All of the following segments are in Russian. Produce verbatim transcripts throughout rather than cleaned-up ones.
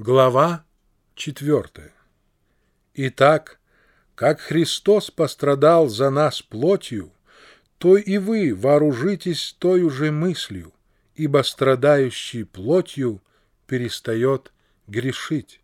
Глава четвертая. Итак, как Христос пострадал за нас плотью, то и вы вооружитесь той же мыслью, ибо страдающий плотью перестает грешить,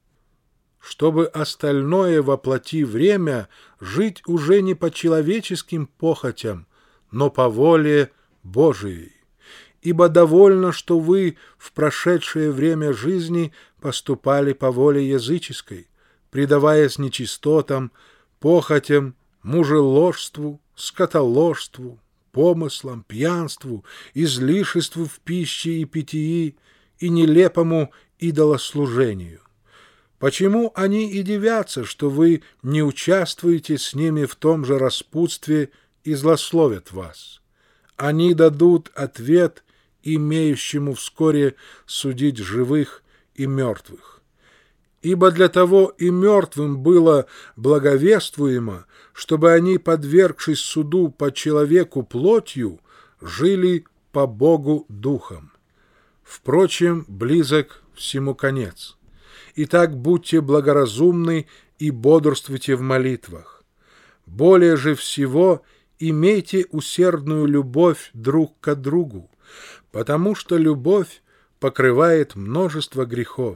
чтобы остальное во плоти время жить уже не по человеческим похотям, но по воле Божией. Ибо довольно, что вы в прошедшее время жизни поступали по воле языческой, предаваясь нечистотам, похотям, мужеложству, скотоложству, помыслам, пьянству, излишеству в пище и питьи и нелепому идолослужению. Почему они и дивятся, что вы не участвуете с ними в том же распутстве и злословят вас? Они дадут ответ имеющему вскоре судить живых и мертвых. Ибо для того и мертвым было благовествуемо, чтобы они, подвергшись суду по человеку плотью, жили по Богу духом. Впрочем, близок всему конец. Итак, будьте благоразумны и бодрствуйте в молитвах. Более же всего имейте усердную любовь друг к другу, потому что любовь покрывает множество грехов.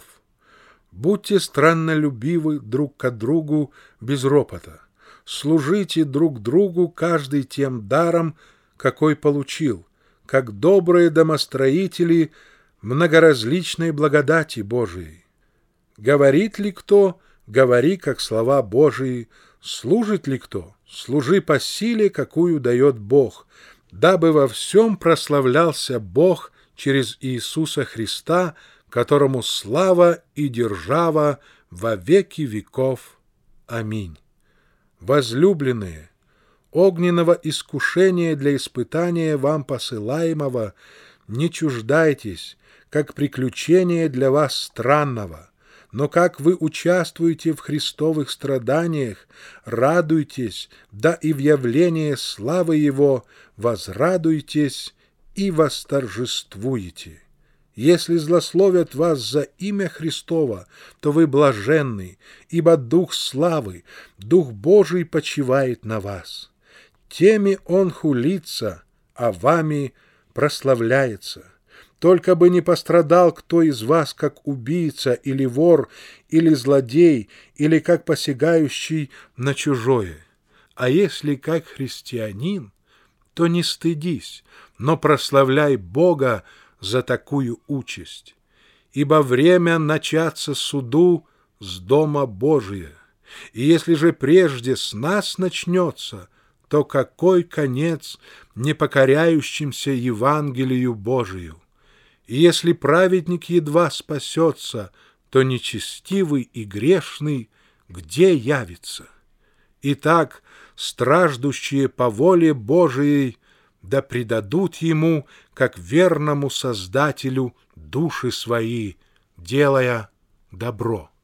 Будьте страннолюбивы друг к другу без ропота. Служите друг другу каждый тем даром, какой получил, как добрые домостроители многоразличной благодати Божией. Говорит ли кто, говори, как слова Божии, служит ли кто, служи по силе, какую дает Бог, дабы во всем прославлялся Бог через Иисуса Христа, которому слава и держава во веки веков. Аминь. Возлюбленные, огненного искушения для испытания вам посылаемого не чуждайтесь, как приключения для вас странного, но как вы участвуете в Христовых страданиях, радуйтесь, да и в явлении славы Его возрадуйтесь и восторжествуете. Если злословят вас за имя Христово, то вы блаженны, ибо Дух славы, Дух Божий почивает на вас. Теми Он хулится, а вами прославляется. Только бы не пострадал кто из вас, как убийца, или вор, или злодей, или как посягающий на чужое. А если как христианин, то не стыдись, но прославляй Бога за такую участь. Ибо время начаться суду с дома Божия. И если же прежде с нас начнется, то какой конец непокоряющимся Евангелию Божию? И если праведник едва спасется, то нечестивый и грешный где явится? Итак, страждущие по воле Божией да предадут Ему, как верному Создателю, души свои, делая добро.